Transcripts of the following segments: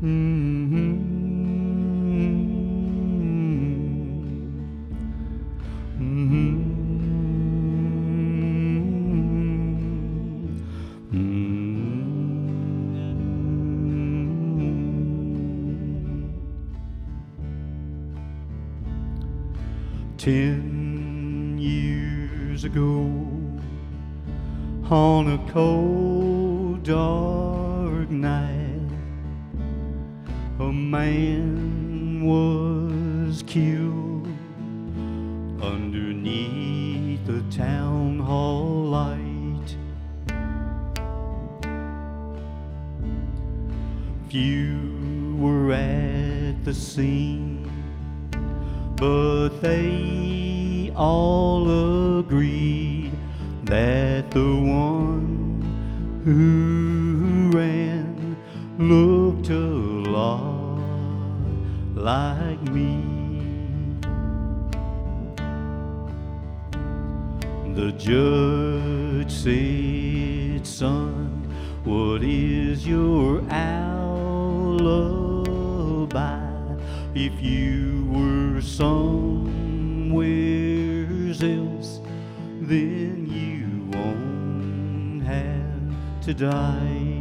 Mm-hmm. Mm-hmm. Mm-hmm. 10 years ago, on a cold, dark night, a man was killed underneath the town hall light. Few were at the scene, but they all agreed that the one who ran looked a lot like me. The judge said, "Son, what is your alibi? If you were somewhere else, then you won't have to die."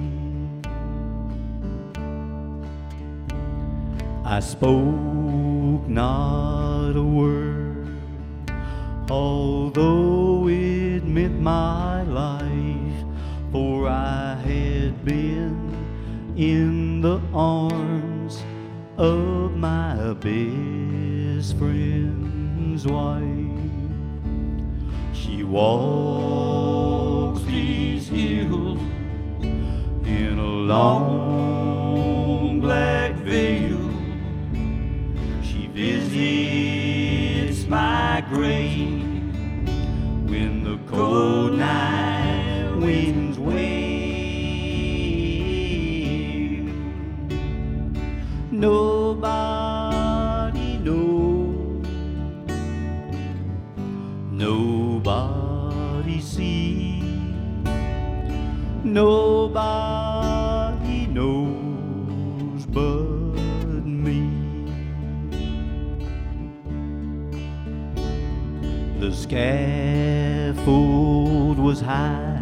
I spoke not a word, although it meant my life, for I had been in the arms of my best friend's wife. She walks these hills in a long black veil. She visits my grave when the cold night winds wail. Nobody knows, nobody sees, nobody knows but me. The scaffold was high,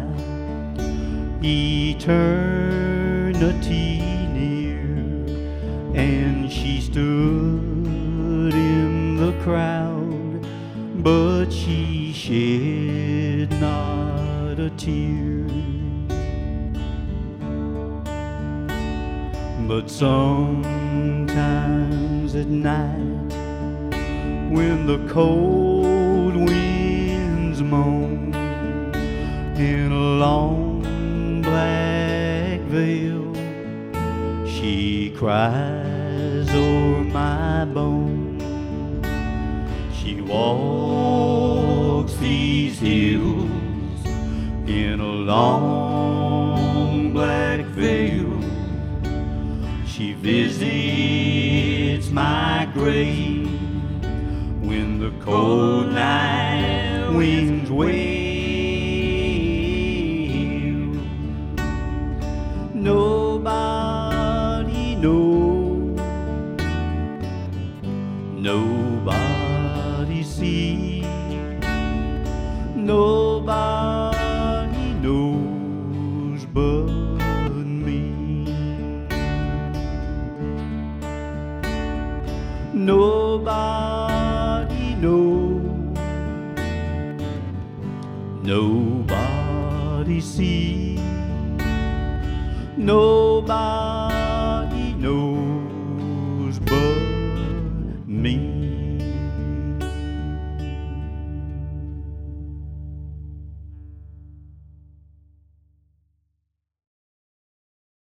eternity near, and she stood in the crowd, but she shed not a tear. But sometimes at night, when the cold winds moan in a long black veil, she cries o'er my bones. She walks these hills in a long black veil. She visits my grave when the cold night winds wail. Nobody knows, nobody sees, nobody knows but me. Nobody knows, nobody sees, nobody